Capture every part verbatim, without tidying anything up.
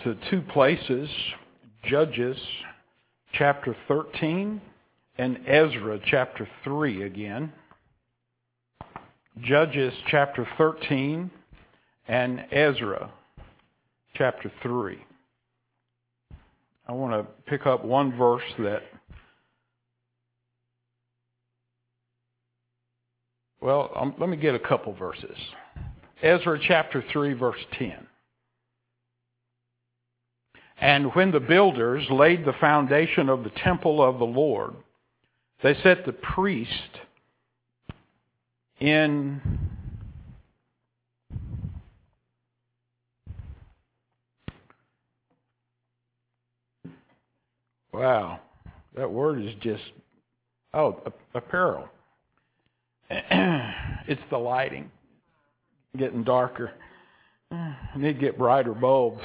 to two places, Judges chapter thirteen and Ezra chapter three again. Judges chapter thirteen and Ezra chapter three. I want to pick up one verse that, well, um, let me get a couple verses. Ezra chapter three, verse ten. And when the builders laid the foundation of the temple of the Lord, they set the priest in wow, that word is just, oh, apparel. It's the lighting. Getting darker. I need to get brighter bulbs.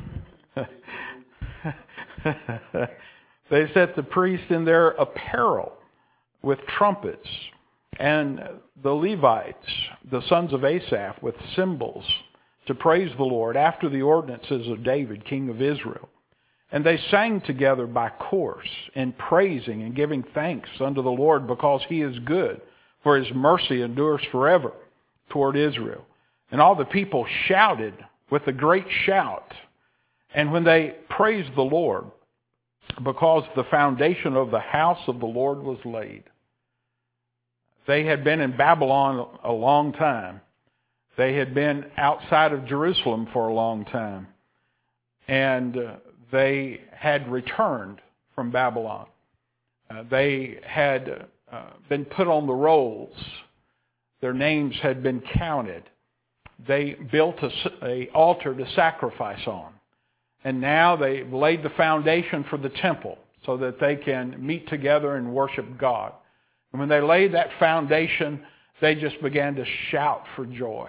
They set the priest in their apparel with trumpets, and the Levites, the sons of Asaph, with cymbals to praise the Lord after the ordinances of David, king of Israel. And they sang together by course in praising and giving thanks unto the Lord, because he is good, for his mercy endures forever toward Israel. And all the people shouted with a great shout. And when they praised the Lord, because the foundation of the house of the Lord was laid. They had been in Babylon a long time. They had been outside of Jerusalem for a long time. And uh, they had returned from Babylon. Uh, they had uh, been put on the rolls. Their names had been counted. They built a, a altar to sacrifice on. And now they've laid the foundation for the temple so that they can meet together and worship God. And when they laid that foundation, they just began to shout for joy.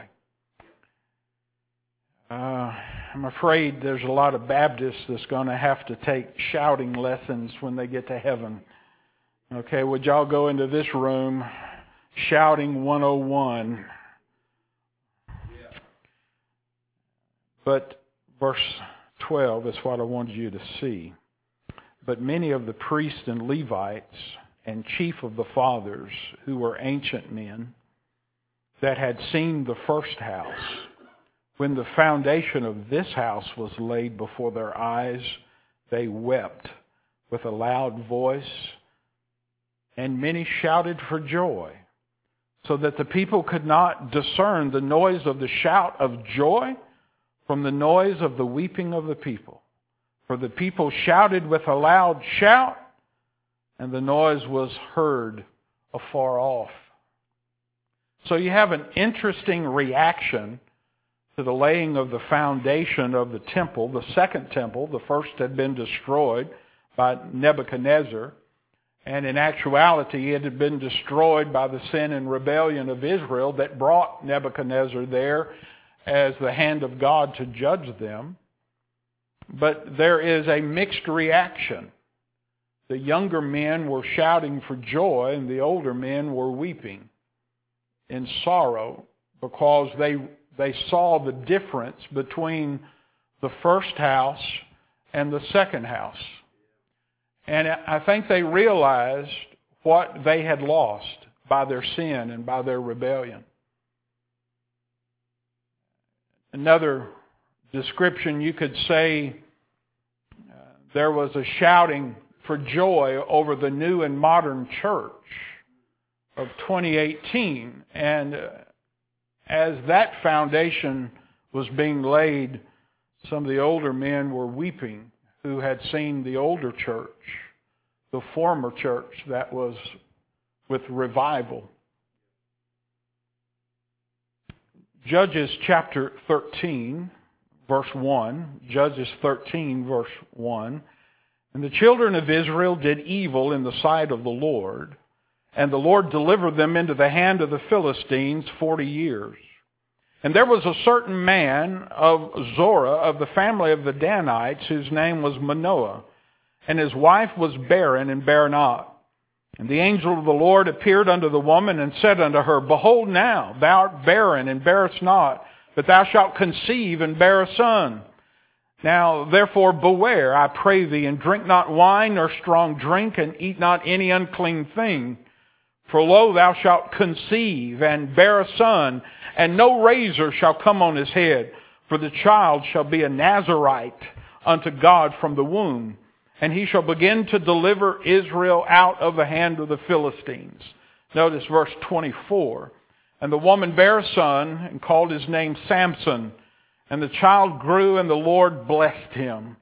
Uh, I'm afraid there's a lot of Baptists that's going to have to take shouting lessons when they get to heaven. Okay, would y'all go into this room shouting one oh one? Yeah. But verse twelve is what I wanted you to see. But many of the priests and Levites and chief of the fathers, who were ancient men, that had seen the first house, when the foundation of this house was laid before their eyes, they wept with a loud voice, and many shouted for joy, so that the people could not discern the noise of the shout of joy from the noise of the weeping of the people. For the people shouted with a loud shout, and the noise was heard afar off. So you have an interesting reaction to the laying of the foundation of the temple, the second temple. The first had been destroyed by Nebuchadnezzar, and in actuality it had been destroyed by the sin and rebellion of Israel that brought Nebuchadnezzar there as the hand of God to judge them. But there is a mixed reaction. The younger men were shouting for joy, and the older men were weeping in sorrow, because they they saw the difference between the first house and the second house. And I think they realized what they had lost by their sin and by their rebellion. Another description, you could say uh, there was a shouting for joy over the new and modern church of twenty eighteen. And uh, as that foundation was being laid, some of the older men were weeping who had seen the older church, the former church that was with revival. Judges chapter thirteen, verse one. Judges thirteen, verse one. And the children of Israel did evil in the sight of the Lord, and the Lord delivered them into the hand of the Philistines forty years. And there was a certain man of Zorah, of the family of the Danites, whose name was Manoah, and his wife was barren and bare not. And the angel of the Lord appeared unto the woman and said unto her, Behold now, thou art barren and bearest not, but thou shalt conceive and bear a son. Now therefore beware, I pray thee, and drink not wine nor strong drink, and eat not any unclean thing. For lo, thou shalt conceive, and bear a son, and no razor shall come on his head. For the child shall be a Nazarite unto God from the womb. And he shall begin to deliver Israel out of the hand of the Philistines. Notice verse twenty-four. And the woman bare a son, and called his name Samson. And the child grew, and the Lord blessed him.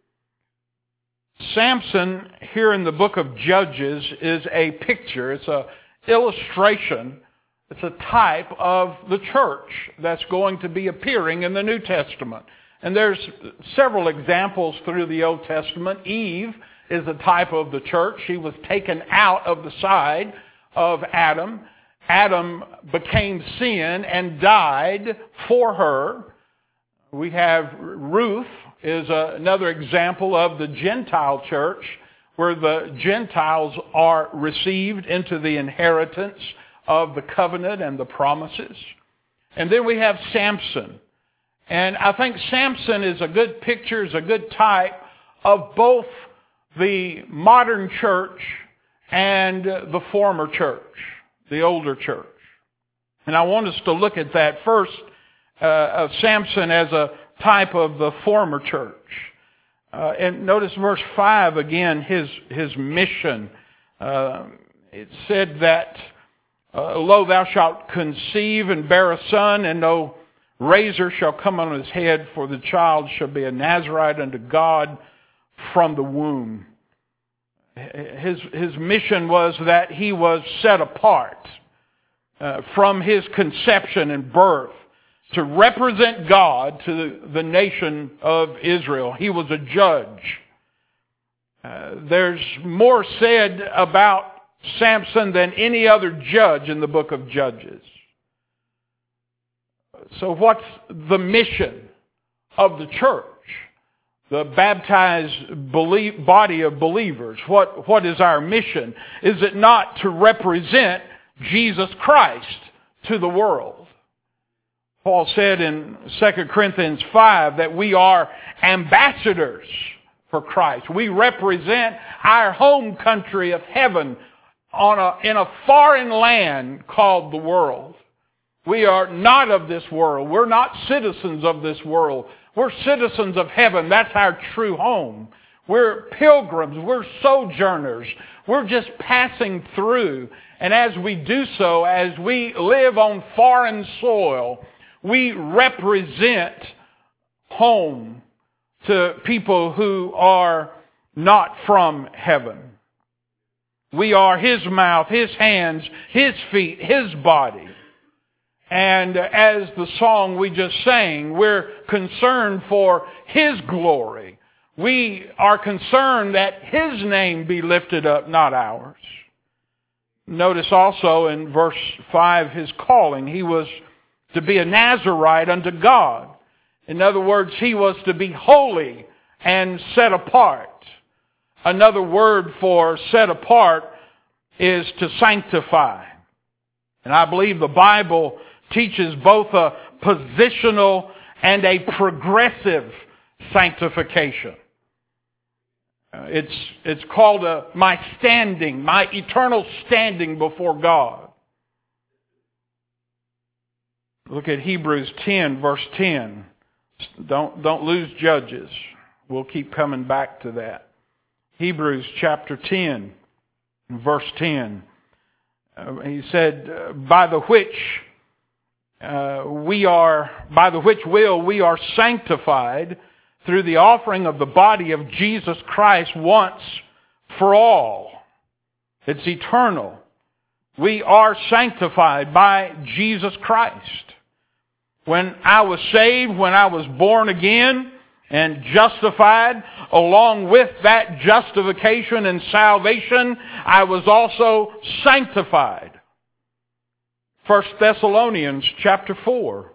Samson, here in the book of Judges, is a picture. It's an illustration. It's a type of the church that's going to be appearing in the New Testament. And there's several examples through the Old Testament. Eve is a type of the church. She was taken out of the side of Adam. Adam became sin and died for her. We have Ruth is a, another example of the Gentile church, where the Gentiles are received into the inheritance of the covenant and the promises. And then we have Samson. And I think Samson is a good picture, is a good type of both the modern church and the former church, the older church. And I want us to look at that first, uh, of Samson as a type of the former church. Uh, and notice verse five again, his his mission. Uh, it said that, uh, lo, thou shalt conceive and bear a son, and no razor shall come on his head, for the child shall be a Nazarite unto God from the womb. His his mission was that he was set apart uh, from his conception and birth to represent God to the nation of Israel. He was a judge. Uh, there's more said about Samson than any other judge in the book of Judges. So what's the mission of the church? The baptized belie- body of believers. What, what is our mission? Is it not to represent Jesus Christ to the world? Paul said in Second Corinthians five that we are ambassadors for Christ. We represent our home country of heaven on a, in a foreign land called the world. We are not of this world. We're not citizens of this world. We're citizens of heaven. That's our true home. We're pilgrims. We're sojourners. We're just passing through. And as we do so, as we live on foreign soil, we represent home to people who are not from heaven. We are His mouth, His hands, His feet, His body. And as the song we just sang, we're concerned for His glory. We are concerned that His name be lifted up, not ours. Notice also in verse five, His calling. He was to be a Nazarite unto God. In other words, he was to be holy and set apart. Another word for set apart is to sanctify. And I believe the Bible teaches both a positional and a progressive sanctification. Uh, it's, it's called a, my standing, my eternal standing before God. Look at Hebrews ten, verse ten. Don't, don't lose Judges. We'll keep coming back to that. Hebrews chapter ten, verse ten. Uh, he said, uh, by the which uh, we are, by the which will we are sanctified through the offering of the body of Jesus Christ once for all. It's eternal. We are sanctified by Jesus Christ. When I was saved, when I was born again and justified, along with that justification and salvation, I was also sanctified. First Thessalonians chapter four.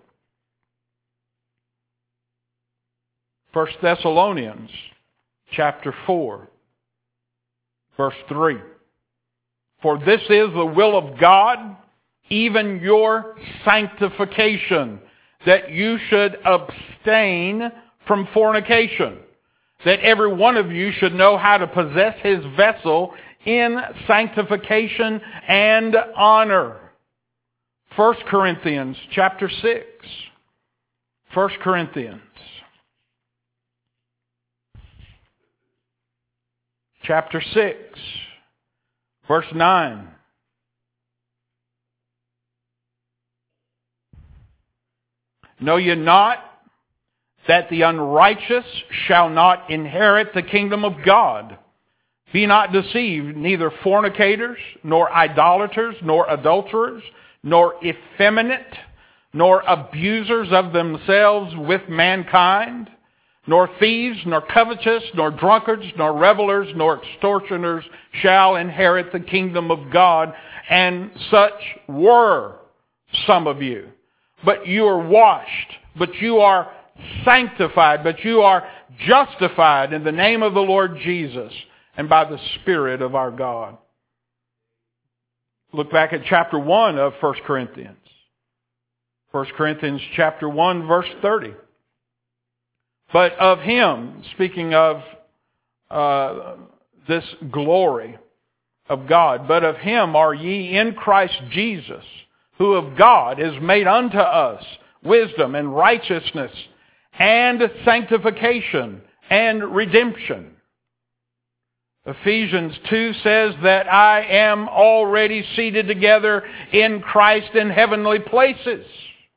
First Thessalonians chapter four, verse three. For this is the will of God, even your sanctification, that you should abstain from fornication, that every one of you should know how to possess his vessel in sanctification and honor. First Corinthians chapter six. First Corinthians chapter six, verse nine. Know ye not that the unrighteous shall not inherit the kingdom of God? Be not deceived, neither fornicators, nor idolaters, nor adulterers, nor effeminate, nor abusers of themselves with mankind, nor thieves, nor covetous, nor drunkards, nor revelers, nor extortioners shall inherit the kingdom of God. And such were some of you. But you are washed, but you are sanctified, but you are justified in the name of the Lord Jesus and by the Spirit of our God. Look back at chapter one of First Corinthians. First Corinthians chapter one, verse thirty. But of him, speaking of uh, this glory of God, but of him are ye in Christ Jesus, who of God is made unto us wisdom and righteousness and sanctification and redemption. Ephesians two says that I am already seated together in Christ in heavenly places.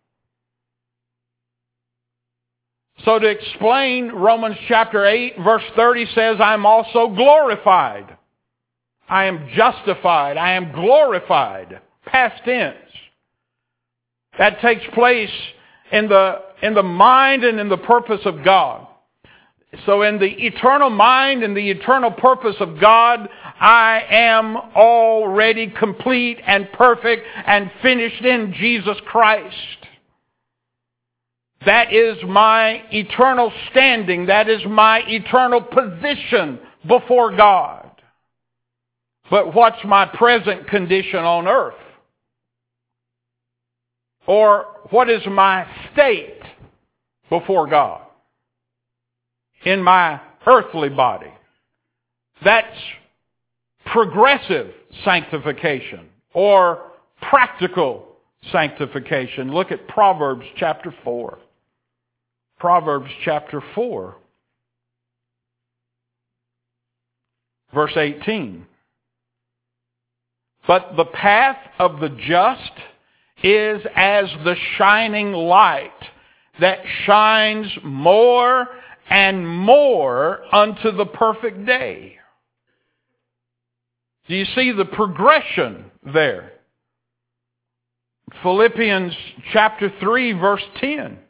So to explain, Romans chapter eight verse thirty says, I'm also glorified. I am justified. I am glorified. Past tense. That takes place in the, in the mind and in the purpose of God. So in the eternal mind and the eternal purpose of God, I am already complete and perfect and finished in Jesus Christ. That is my eternal standing. That is my eternal position before God. But what's my present condition on earth? Or what is my state before God in my earthly body? That's progressive sanctification or practical sanctification. Look at Proverbs chapter four. Proverbs chapter four, verse eighteen. But the path of the just is as the shining light that shines more and more unto the perfect day. Do you see the progression there? Philippians chapter three, verse ten.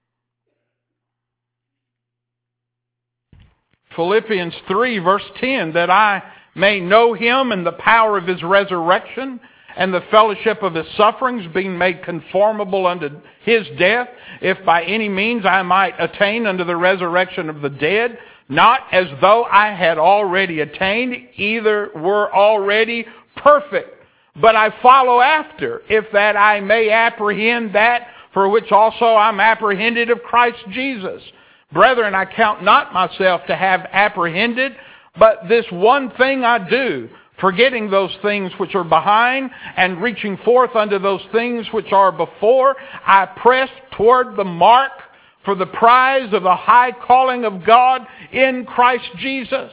Philippians three, verse ten, that I may know him and the power of his resurrection and the fellowship of his sufferings, being made conformable unto his death, if by any means I might attain unto the resurrection of the dead, not as though I had already attained, either were already perfect, but I follow after, if that I may apprehend that for which also I'm apprehended of Christ Jesus. Brethren, I count not myself to have apprehended, but this one thing I do, forgetting those things which are behind and reaching forth unto those things which are before, I press toward the mark for the prize of the high calling of God in Christ Jesus.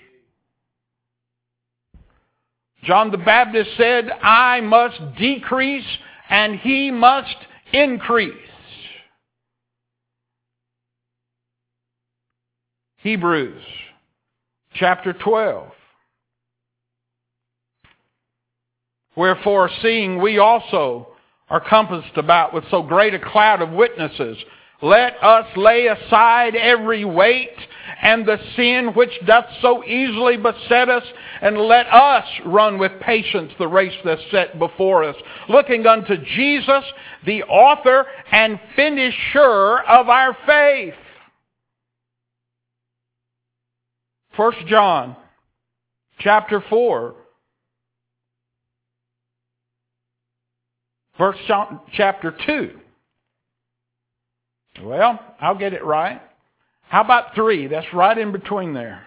John the Baptist said, I must decrease and he must increase. Hebrews chapter twelve. Wherefore, seeing we also are compassed about with so great a cloud of witnesses, let us lay aside every weight and the sin which doth so easily beset us, and let us run with patience the race that's set before us, looking unto Jesus, the author and finisher of our faith. First John chapter four. Verse chapter two. Well, I'll get it right. How about three? That's right in between there.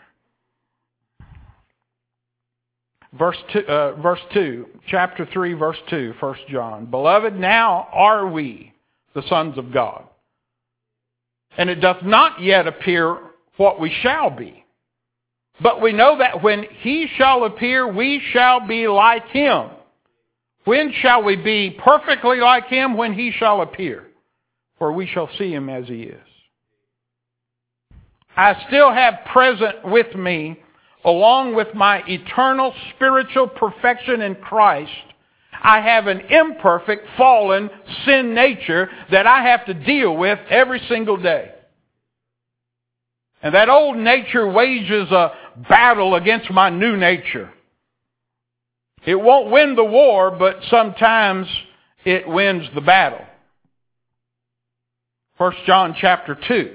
Verse two, uh, verse two, chapter three, verse two, First John. Beloved, now are we the sons of God. And it doth not yet appear what we shall be. But we know that when he shall appear, we shall be like him. When shall we be perfectly like him? When he shall appear. For we shall see him as he is. I still have present with me, along with my eternal spiritual perfection in Christ, I have an imperfect, fallen, sin nature that I have to deal with every single day. And that old nature wages a battle against my new nature. It won't win the war, but sometimes it wins the battle. First John chapter two,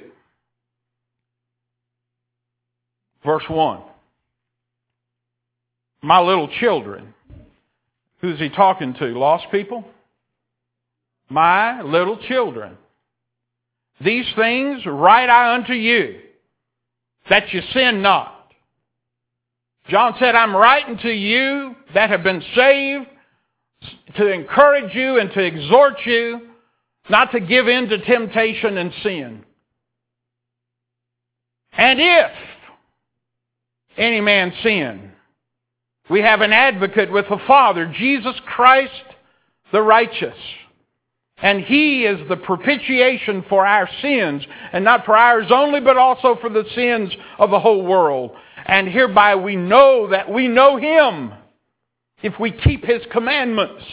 verse one. My little children. Who's he talking to? Lost people? My little children. These things write I unto you, that you sin not. John said, I'm writing to you that have been saved to encourage you and to exhort you not to give in to temptation and sin. And if any man sin, we have an advocate with the Father, Jesus Christ the righteous. And he is the propitiation for our sins, and not for ours only, but also for the sins of the whole world. And hereby we know that we know him if we keep his commandments.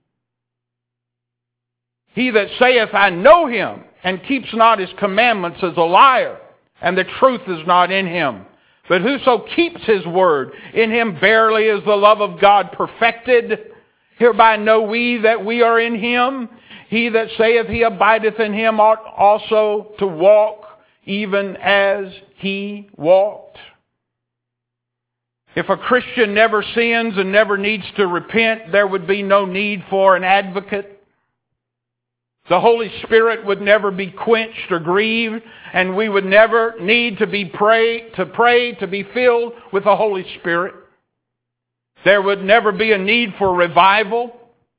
He that saith, I know him, and keeps not his commandments is a liar, and the truth is not in him. But whoso keeps his word, in him verily is the love of God perfected. Hereby know we that we are in him. He that saith he abideth in him ought also to walk even as he walked. If a Christian never sins and never needs to repent, there would be no need for an advocate. The Holy Spirit would never be quenched or grieved, and we would never need to be pray to pray to be filled with the Holy Spirit. There would never be a need for revival.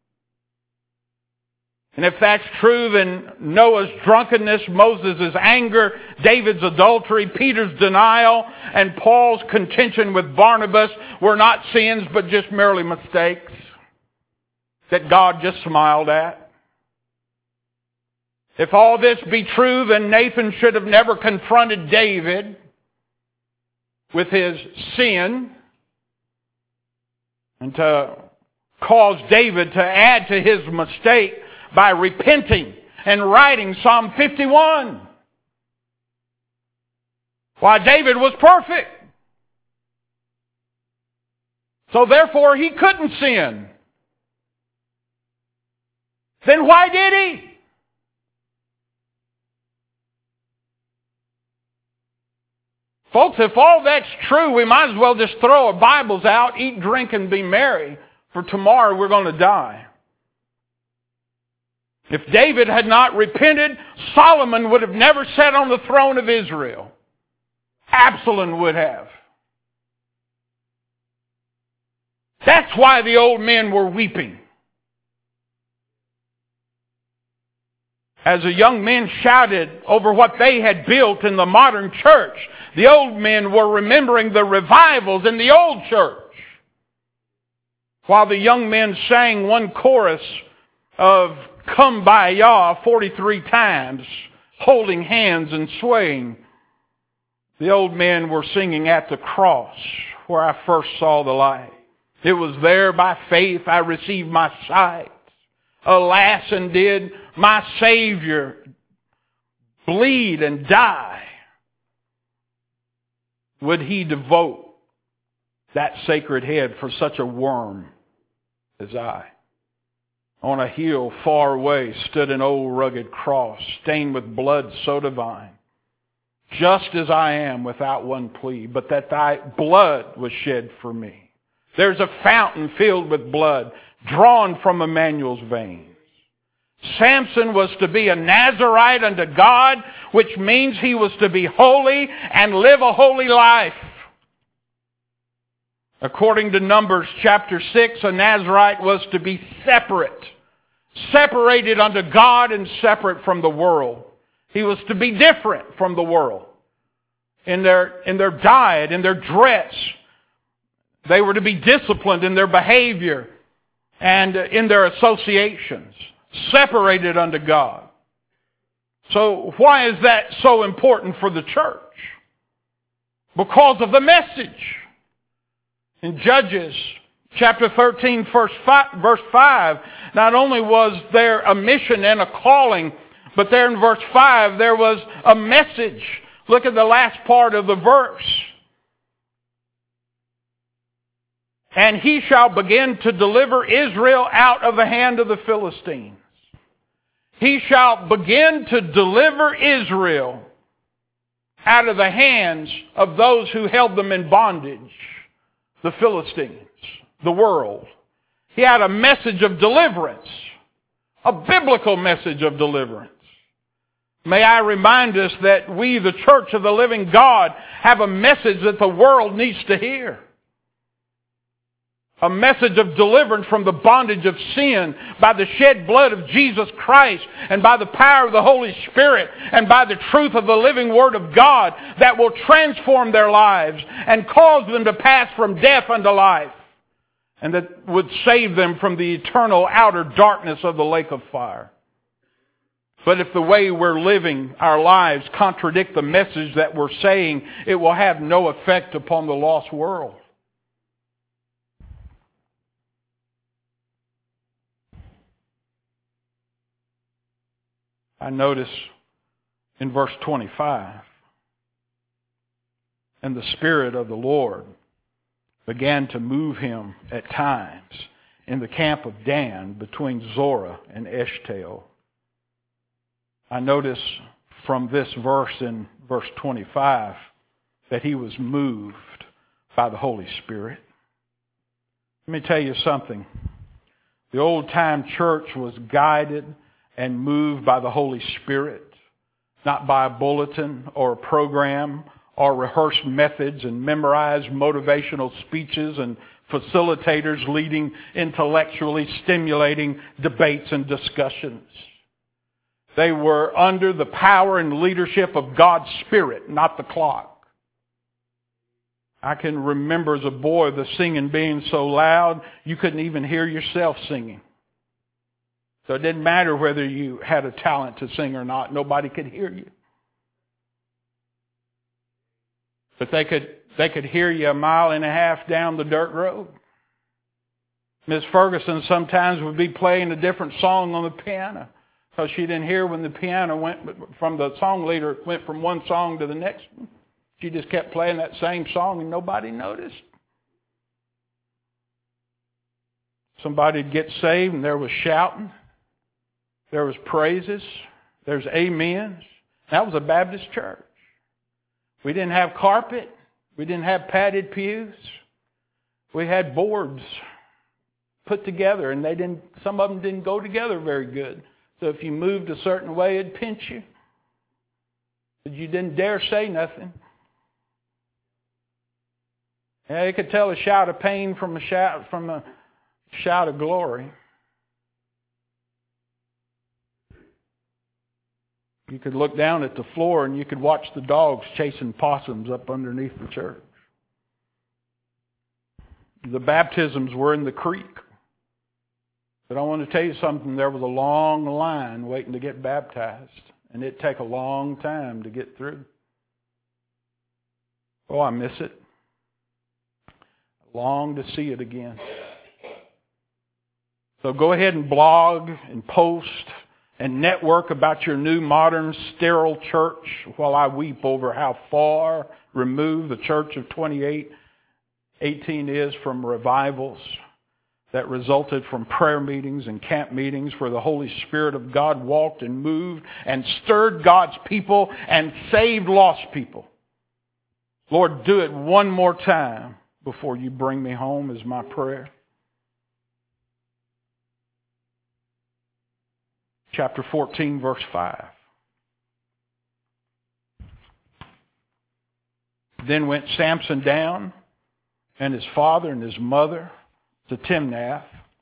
And if that's true, then Noah's drunkenness, Moses' anger, David's adultery, Peter's denial, and Paul's contention with Barnabas were not sins, but just merely mistakes that God just smiled at. If all this be true, then Nathan should have never confronted David with his sin and to cause David to add to his mistake by repenting and writing Psalm fifty-one. Why, David was perfect. So therefore he couldn't sin. Then why did he? Folks, if all that's true, we might as well just throw our Bibles out, eat, drink, and be merry, for tomorrow we're going to die. If David had not repented, Solomon would have never sat on the throne of Israel. Absalom would have. That's why the old men were weeping. As the young men shouted over what they had built in the modern church, the old men were remembering the revivals in the old church. While the young men sang one chorus of Kumbaya forty-three times, holding hands and swaying, the old men were singing At the Cross, where I first saw the light. It was there by faith I received my sight. Alas, and did my Savior bleed and die? Would he devote that sacred head for such a worm as I? On a hill far away stood an old rugged cross, stained with blood so divine. Just as I am, without one plea, but that thy blood was shed for me. There's a fountain filled with blood, drawn from Emmanuel's veins. Samson was to be a Nazirite unto God, which means he was to be holy and live a holy life. According to Numbers chapter six, a Nazirite was to be separate, separated unto God and separate from the world. He was to be different from the world in their, in their diet, in their dress. They were to be disciplined in their behavior and in their associations, separated unto God. So why is that so important for the church? Because of the message. In Judges chapter thirteen, verse five, not only was there a mission and a calling, but there in verse five there was a message. Look at the last part of the verse. And he shall begin to deliver Israel out of the hand of the Philistines. He shall begin to deliver Israel out of the hands of those who held them in bondage. The Philistines, the world. He had a message of deliverance. A biblical message of deliverance. May I remind us that we, the Church of the Living God, have a message that the world needs to hear. A message of deliverance from the bondage of sin by the shed blood of Jesus Christ and by the power of the Holy Spirit and by the truth of the living Word of God that will transform their lives and cause them to pass from death unto life, and that would save them from the eternal outer darkness of the lake of fire. But if the way we're living our lives contradict the message that we're saying, it will have no effect upon the lost world. I notice in verse twenty-five, and the Spirit of the Lord began to move him at times in the camp of Dan between Zorah and Eshtaol. I notice from this verse in verse twenty-five that he was moved by the Holy Spirit. Let me tell you something. The old-time church was guided and moved by the Holy Spirit, not by a bulletin or a program or rehearsed methods and memorized motivational speeches and facilitators leading intellectually stimulating debates and discussions. They were under the power and leadership of God's Spirit, not the clock. I can remember as a boy the singing being so loud you couldn't even hear yourself singing. So it didn't matter whether you had a talent to sing or not. Nobody could hear you. But they could they could hear you a mile and a half down the dirt road. Miss Ferguson sometimes would be playing a different song on the piano because she didn't hear when the piano went from the song leader went from one song to the next one. She just kept playing that same song and nobody noticed. Somebody'd get saved and there was shouting. There was praises. There's amens. That was a Baptist church. We didn't have carpet. We didn't have padded pews. We had boards put together, and they didn't. Some of them didn't go together very good. So if you moved a certain way, it'd pinch you. But you didn't dare say nothing. Yeah, you could tell a shout of pain from a shout from a shout of glory. You could look down at the floor and you could watch the dogs chasing possums up underneath the church. The baptisms were in the creek. But I want to tell you something. There was a long line waiting to get baptized. And it'd take a long time to get through. Oh, I miss it. I long to see it again. So go ahead and blog and post and network about your new modern sterile church while I weep over how far removed the church of twenty-eight eighteen is from revivals that resulted from prayer meetings and camp meetings where the Holy Spirit of God walked and moved and stirred God's people and saved lost people. Lord, do it one more time before you bring me home is my prayer. chapter fourteen, verse five. Then went Samson down, and his father and his mother, to Timnath,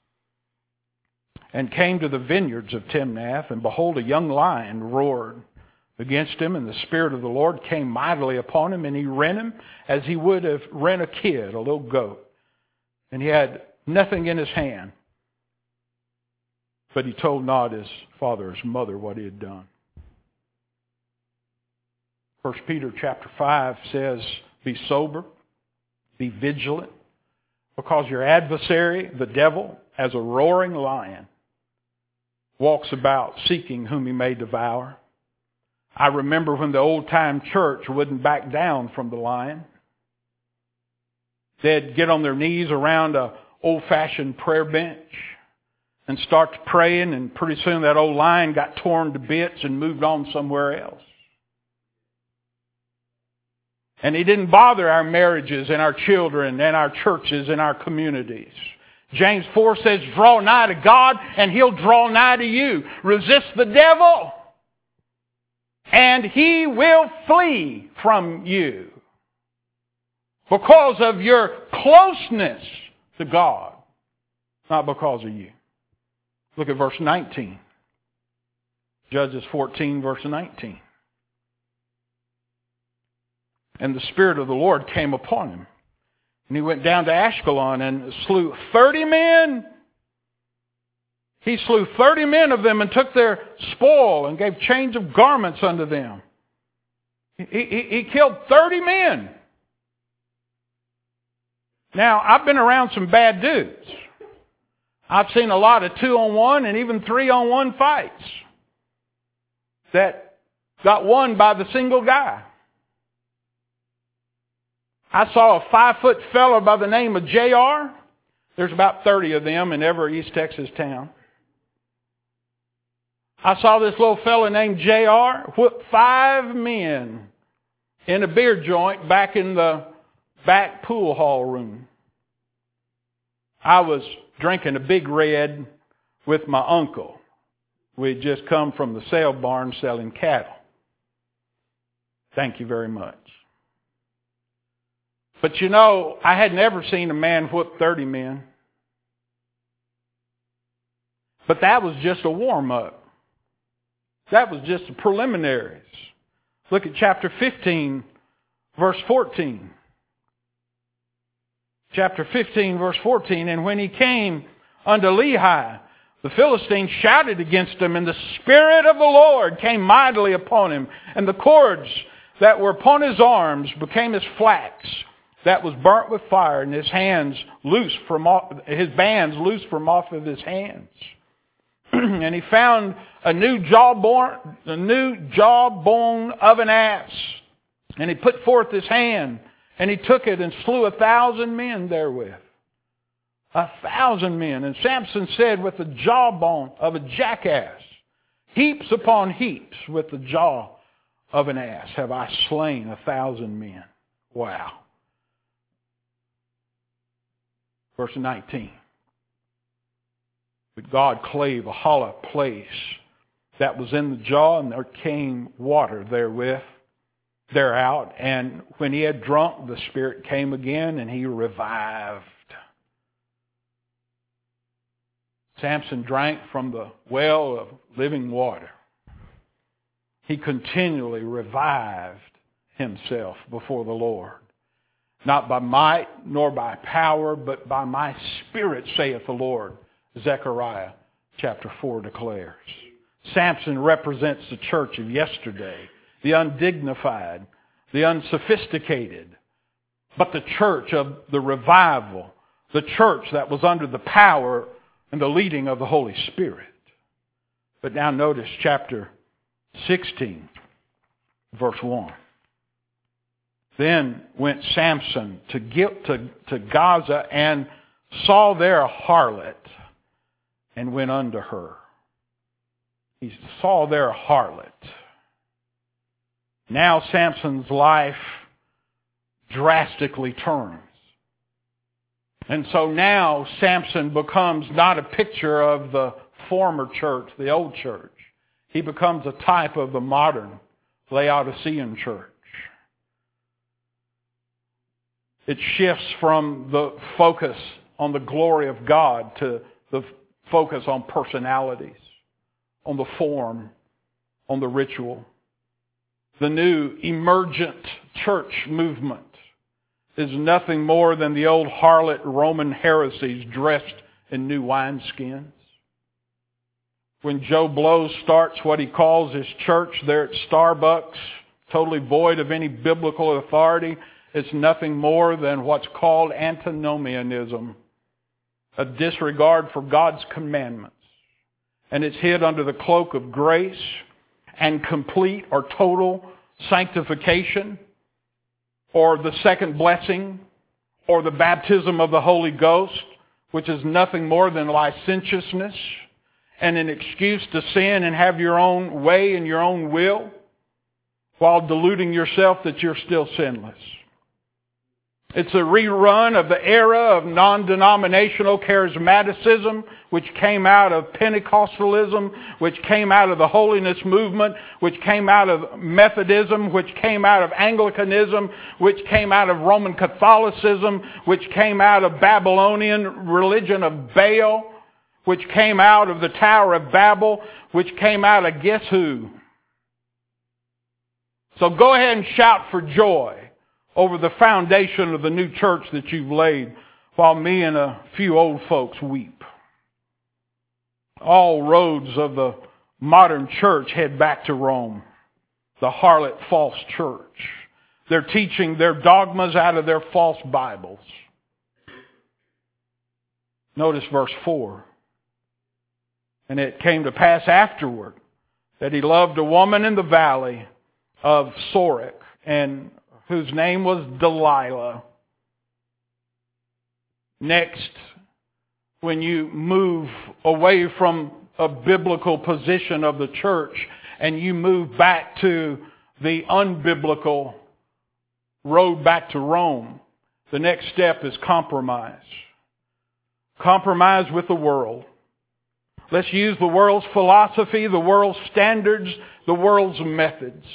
and came to the vineyards of Timnath, and behold, a young lion roared against him, and the Spirit of the Lord came mightily upon him, and he rent him as he would have rent a kid, a little goat. And he had nothing in his hand, but he told not his father or his mother what he had done. First Peter chapter five says, be sober, be vigilant, because your adversary, the devil, as a roaring lion, walks about seeking whom he may devour. I remember when the old-time church wouldn't back down from the lion. They'd get on their knees around a old-fashioned prayer bench and start praying, and pretty soon that old lion got torn to bits and moved on somewhere else. And he didn't bother our marriages and our children and our churches and our communities. James four says, draw nigh to God and He'll draw nigh to you. Resist the devil and he will flee from you because of your closeness to God, not because of you. Look at verse nineteen. Judges fourteen, verse nineteen. And the Spirit of the Lord came upon him. And he went down to Ashkelon and slew thirty men. He slew thirty men of them and took their spoil and gave change of garments unto them. He, he, he killed thirty men. Now, I've been around some bad dudes. I've seen a lot of two-on-one and even three-on-one fights that got won by the single guy. I saw a five-foot fellow by the name of J R. There's about thirty of them in every East Texas town. I saw this little fellow named J R whip five men in a beer joint back in the back pool hall room. I was drinking a Big Red with my uncle. We'd just come from the sale barn selling cattle. Thank you very much. But you know, I had never seen a man whip thirty men. But that was just a warm-up. That was just the preliminaries. Look at chapter fifteen, verse fourteen. Chapter fifteen, verse fourteen. And when he came unto Lehi, the Philistines shouted against him, and the Spirit of the Lord came mightily upon him. And the cords that were upon his arms became as flax that was burnt with fire, and his hands loose from off, his bands loose from off of his hands. And he found a new jawbone, a new jawbone of an ass, and he put forth his hand, and he took it and slew a thousand men therewith. A thousand men. And Samson said, with the jawbone of a jackass, heaps upon heaps with the jaw of an ass have I slain a thousand men. Wow. Verse nineteen. But God clave a hollow place that was in the jaw, and there came water therewith, thereout. And when he had drunk, the Spirit came again, and he revived. Samson drank from the well of living water. He continually revived himself before the Lord. Not by might nor by power, but by my Spirit, saith the Lord, Zechariah chapter four declares. Samson represents the church of yesterday, the undignified, the unsophisticated, but the church of the revival, the church that was under the power and the leading of the Holy Spirit. But now notice chapter sixteen, verse one. Then went Samson to, to, to Gaza and saw there a harlot and went unto her. He saw there a harlot. Now Samson's life drastically turns. And so now Samson becomes not a picture of the former church, the old church. He becomes a type of the modern Laodicean church. It shifts from the focus on the glory of God to the focus on personalities, on the form, on the ritual. The new emergent church movement is nothing more than the old harlot Roman heresies dressed in new wineskins. When Joe Blow starts what he calls his church there at Starbucks, totally void of any biblical authority, it's nothing more than what's called antinomianism, a disregard for God's commandments. And it's hid under the cloak of grace and complete or total sanctification, or the second blessing, or the baptism of the Holy Ghost, which is nothing more than licentiousness and an excuse to sin and have your own way and your own will, while deluding yourself that you're still sinless. It's a rerun of the era of non-denominational charismaticism, which came out of Pentecostalism, which came out of the holiness movement, which came out of Methodism, which came out of Anglicanism, which came out of Roman Catholicism, which came out of Babylonian religion of Baal, which came out of the Tower of Babel, which came out of guess who? So go ahead and shout for joy over the foundation of the new church that you've laid, while me and a few old folks weep. All roads of the modern church head back to Rome, the harlot false church. They're teaching their dogmas out of their false Bibles. Notice verse four. And it came to pass afterward that he loved a woman in the valley of Sorek, and whose name was Delilah. Next, when you move away from a biblical position of the church and you move back to the unbiblical road back to Rome, the next step is compromise. Compromise with the world. Let's use the world's philosophy, the world's standards, the world's methods.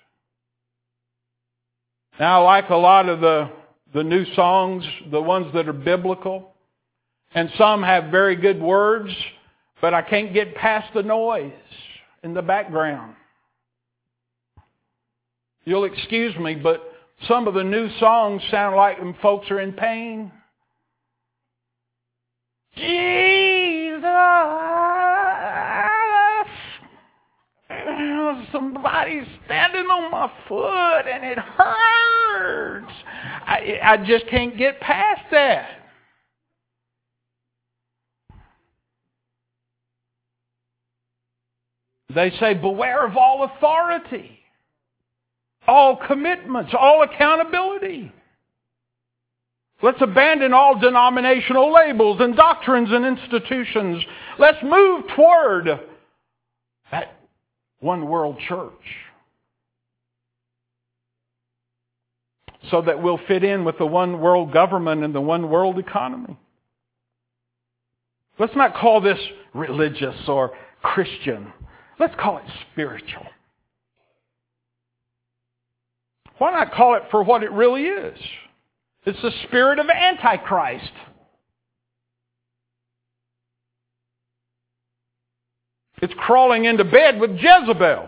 Now, I like a lot of the, the new songs, the ones that are biblical, and some have very good words, but I can't get past the noise in the background. You'll excuse me, but some of the new songs sound like them folks are in pain. Jesus, somebody's standing on my foot and it hurts. I, I just can't get past that. They say, beware of all authority, all commitments, all accountability. Let's abandon all denominational labels and doctrines and institutions. Let's move toward that one world church so that we'll fit in with the one world government and the one world economy. Let's not call this religious or Christian. Let's call it spiritual. Why not call it for what it really is? It's the spirit of Antichrist. It's crawling into bed with Jezebel.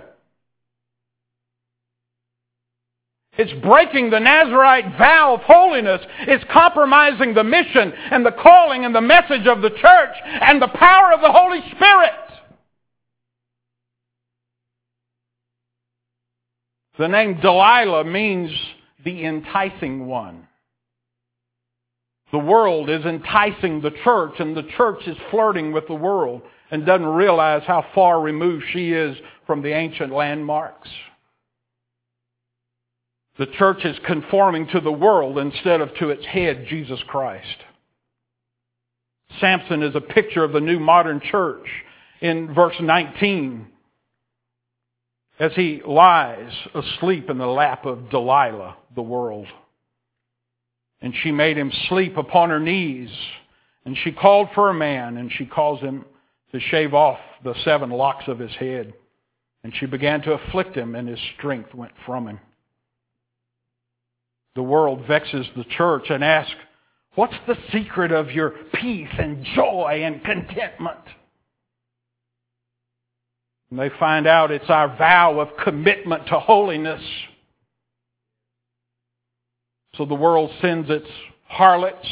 It's breaking the Nazirite vow of holiness. It's compromising the mission and the calling and the message of the church and the power of the Holy Spirit. The name Delilah means the enticing one. The world is enticing the church, and the church is flirting with the world and doesn't realize how far removed she is from the ancient landmarks. The church is conforming to the world instead of to its head, Jesus Christ. Samson is a picture of the new modern church in verse nineteen, as he lies asleep in the lap of Delilah, the world. And she made him sleep upon her knees. And she called for a man, and she caused him to shave off the seven locks of his head. And she began to afflict him, and his strength went from him. The world vexes the church and asks, what's the secret of your peace and joy and contentment? And they find out it's our vow of commitment to holiness. So the world sends its harlots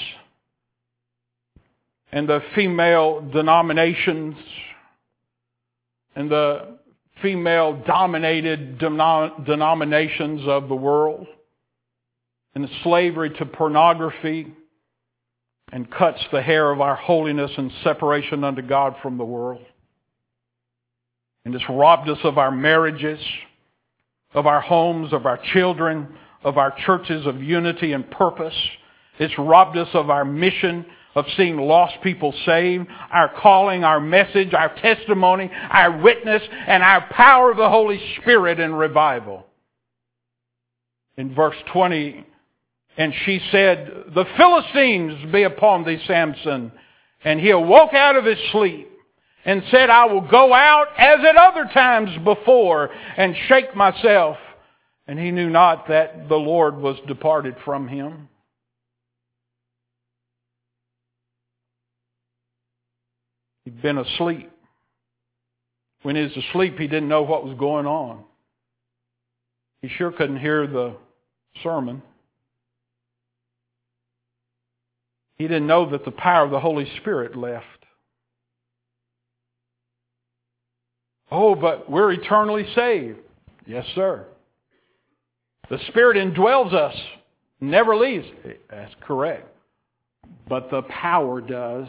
and the female denominations and the female-dominated denom- denominations of the world and the slavery to pornography, and cuts the hair of our holiness and separation unto God from the world. And it's robbed us of our marriages, of our homes, of our children, of our churches of unity and purpose. It's robbed us of our mission of seeing lost people saved, our calling, our message, our testimony, our witness, and our power of the Holy Spirit in revival. In verse twenty, and she said, the Philistines be upon thee, Samson. And he awoke out of his sleep and said, I will go out as at other times before and shake myself. And he knew not that the Lord was departed from him. He'd been asleep. When he was asleep, he didn't know what was going on. He sure couldn't hear the sermon. He didn't know that the power of the Holy Spirit left. Oh, but we're eternally saved. Yes, sir. The Spirit indwells us, never leaves. That's correct. But the power does.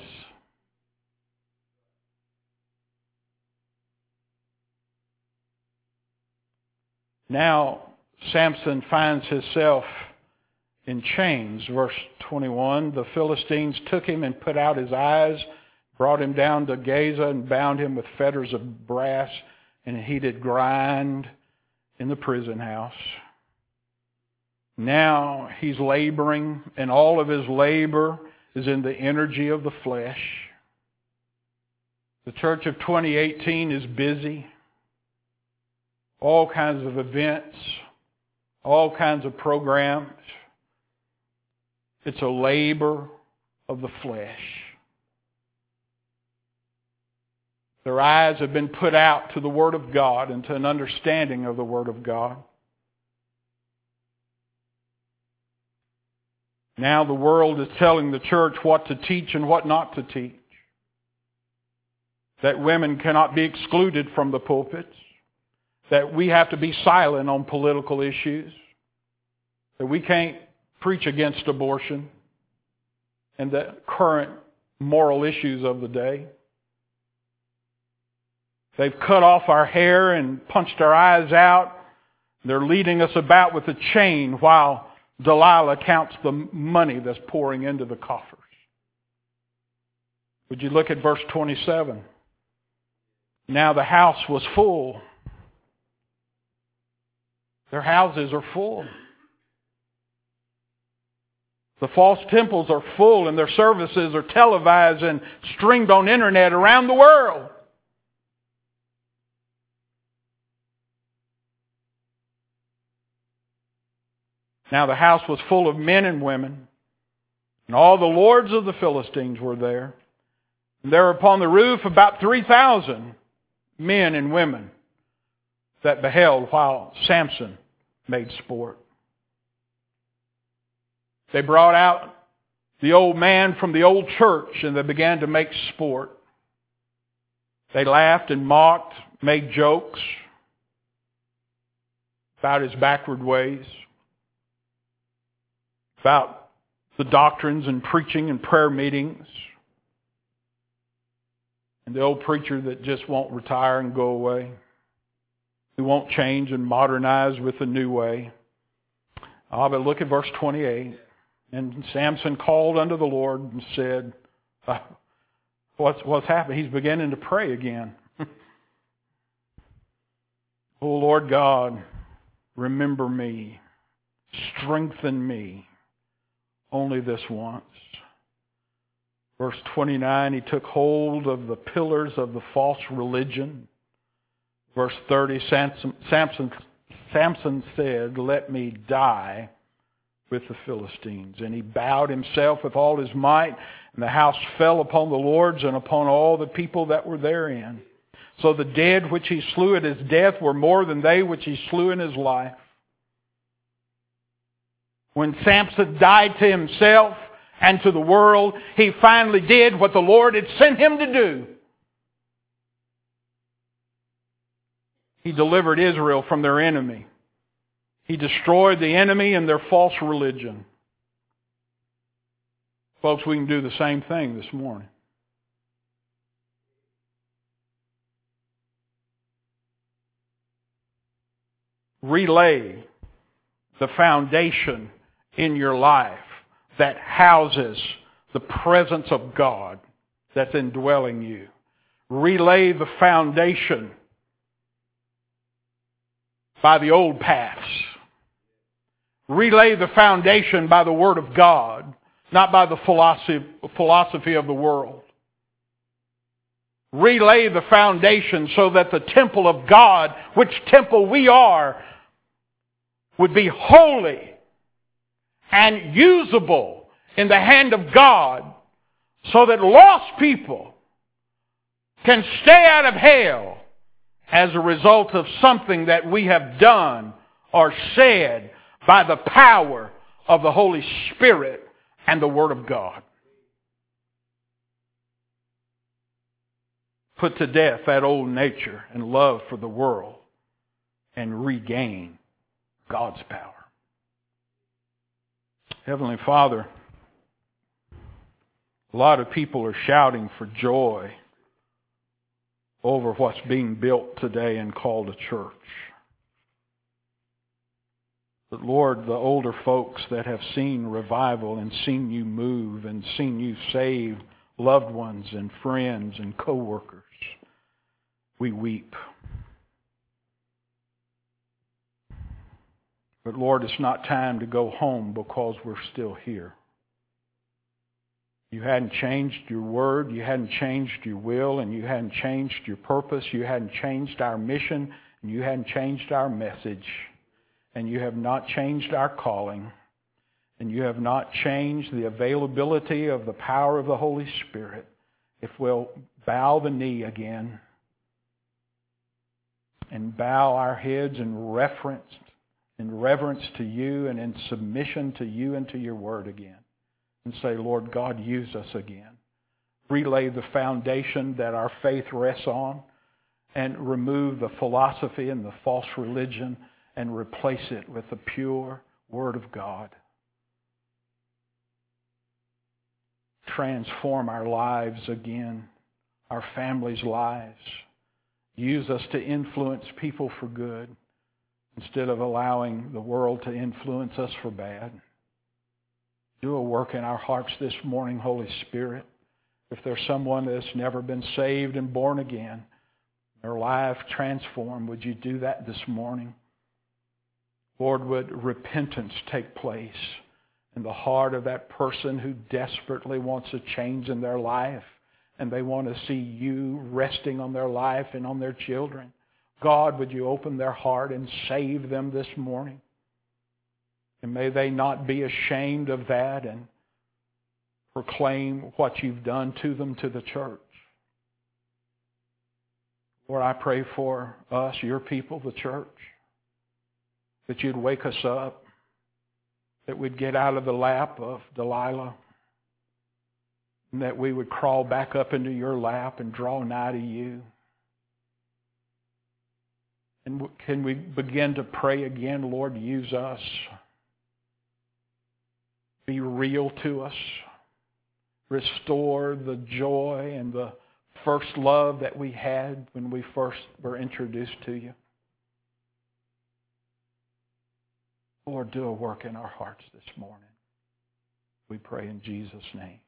Now, Samson finds himself in chains. Verse twenty-one, the Philistines took him and put out his eyes, brought him down to Gaza and bound him with fetters of brass, and he did grind in the prison house. Now he's laboring, and all of his labor is in the energy of the flesh. The church of twenty eighteen is busy. All kinds of events, all kinds of programs. It's a labor of the flesh. Their eyes have been put out to the Word of God and to an understanding of the Word of God. Now the world is telling the church what to teach and what not to teach. That women cannot be excluded from the pulpits. That we have to be silent on political issues. That we can't preach against abortion and the current moral issues of the day. They've cut off our hair and punched our eyes out. They're leading us about with a chain while Delilah counts the money that's pouring into the coffers. Would you look at verse twenty-seven? Now the house was full. Their houses are full. The false temples are full and their services are televised and streamed on internet around the world. Now the house was full of men and women, and all the lords of the Philistines were there. And there were upon the roof about three thousand men and women that beheld while Samson made sport. They brought out the old man from the old church and they began to make sport. They laughed and mocked, made jokes about his backward ways, about the doctrines and preaching and prayer meetings, and the old preacher that just won't retire and go away, who won't change and modernize with the new way. Ah, but look at verse twenty-eight. And Samson called unto the Lord and said, uh, what's, what's happened? He's beginning to pray again. Oh Lord God, remember me. Strengthen me. Only this once. Verse twenty-nine, he took hold of the pillars of the false religion Verse thirty, Samson, Samson, Samson said, "Let me die with the Philistines." And he bowed himself with all his might, and the house fell upon the lords and upon all the people that were therein. So the dead which he slew at his death were more than they which he slew in his life. When Samson died to himself and to the world, he finally did what the Lord had sent him to do. He delivered Israel from their enemy. He destroyed the enemy and their false religion. Folks, we can do the same thing this morning. Relay the foundation in your life that houses the presence of God that's indwelling you. Relay the foundation by the old paths. Relay the foundation by the Word of God, not by the philosophy, philosophy of the world. Relay the foundation so that the temple of God, which temple we are, would be holy and usable in the hand of God, so that lost people can stay out of hell as a result of something that we have done or said by the power of the Holy Spirit and the Word of God. Put to death that old nature and love for the world and regain God's power. Heavenly Father, a lot of people are shouting for joy over what's being built today and called a church. But Lord, the older folks that have seen revival and seen you move and seen you save loved ones and friends and co-workers, we weep. But Lord, it's not time to go home because we're still here. You hadn't changed your word, you hadn't changed your will, and you hadn't changed your purpose, you hadn't changed our mission, and you hadn't changed our message, and you have not changed our calling, and you have not changed the availability of the power of the Holy Spirit. If we'll bow the knee again and bow our heads in reverence, in reverence to you and in submission to you and to your word again, and say, Lord God, use us again. Relay the foundation that our faith rests on, and remove the philosophy and the false religion and replace it with the pure Word of God. Transform our lives again, our families' lives. Use us to influence people for good instead of allowing the world to influence us for bad. Do a work in our hearts this morning, Holy Spirit. If there's someone that's never been saved and born again, their life transformed, would you do that this morning? Lord, would repentance take place in the heart of that person who desperately wants a change in their life, and they want to see you resting on their life and on their children. God, would you open their heart and save them this morning? And may they not be ashamed of that and proclaim what you've done to them to the church. Lord, I pray for us, your people, the church, that you'd wake us up, that we'd get out of the lap of Delilah, and that we would crawl back up into your lap and draw nigh to you. And can we begin to pray again, Lord, use us. Be real to us. Restore the joy and the first love that we had when we first were introduced to you. Lord, do a work in our hearts this morning. We pray in Jesus' name.